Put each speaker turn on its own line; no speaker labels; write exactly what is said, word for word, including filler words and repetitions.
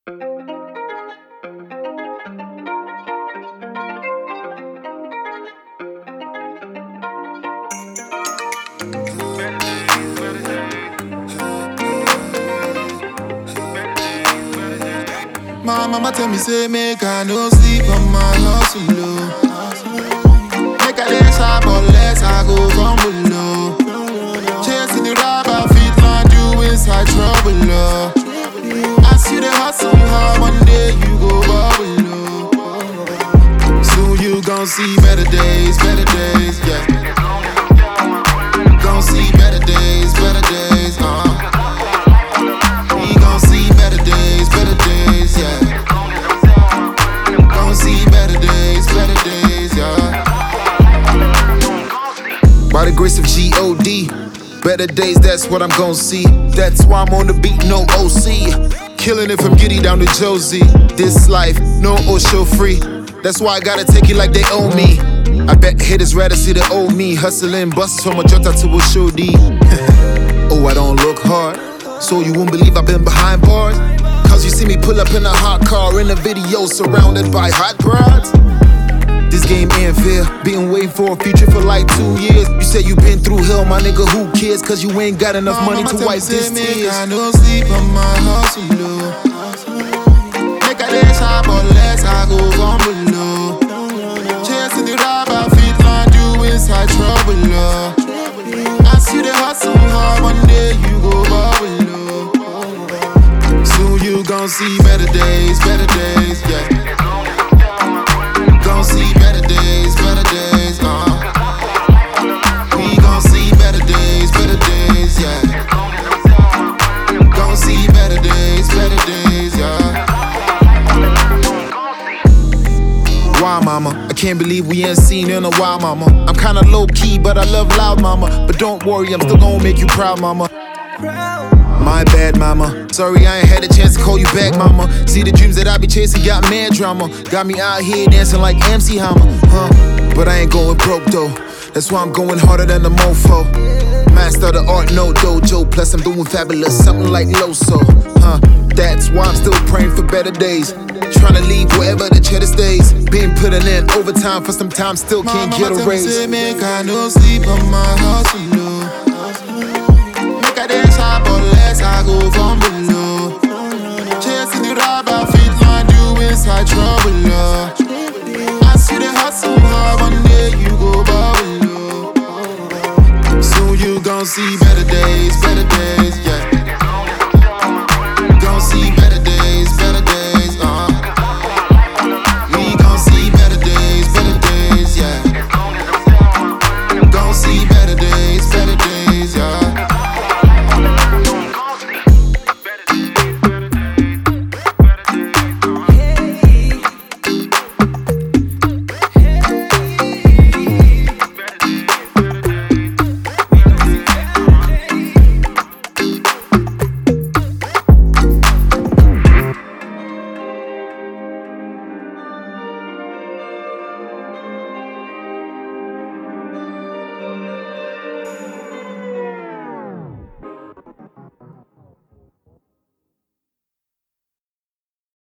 My mama tell me say make I no sleep on my hustle low. Make I dey sharp unless I go from below. Chasing the rubber feet land you inside trouble low. As you dey hustle hard, one day you go bubble low. Soon you gon' see better days, better days, yeah. Gon' see better days, better days, uh. We gon' see better days, better days, yeah. Gon' see better days, better days, yeah. By the grace of G O D, better days, that's what I'm gon' see. That's why I'm on the beat, no O C. Killing it from Giddy down to Josie. This life, no Osho free. That's why I gotta take it like they owe me. I bet haters rather see the old me. Hustling busts from a jota to a show D. Oh, I don't look hard, so you won't believe I've been behind bars. Cause you see me pull up in a hot car in a video surrounded by hot broads. This game ain't fair, been waiting for a future for like two years. You say you been through hell, my nigga, who cares? Cause you ain't got enough money to wipe this tears. I no sleep on my hustle low. Make I dey sharp unless I go from below. Chasing the rubber feet land you inside trouble low. As you dey hustle hard, one day you go bubble low. Soon you gon' see better days, better days, yeah. Gon' see better days, better days, uh. We gon' see better days, better days, yeah. Gon' see better days, better days, yeah. Why, mama? I can't believe we ain't seen in a while, mama. I'm kinda low key, but I love loud, mama. But don't worry, I'm still gonna make you proud, mama. My bad, mama. Sorry I ain't had a chance to call you back, mama. See the dreams that I be chasing got mad drama. Got me out here dancing like M C Hammer, huh? But I ain't going broke though. That's why I'm going harder than the mofo. Master the art, no dojo. Plus I'm doing fabulous, something like Loso, huh? That's why I'm still praying for better days. Trying to leave wherever the cheddar stays. Been putting in overtime for some time, still can't get a raise. Say, make I no sleep on my hustle low. Make I dey sharp unless I go from below.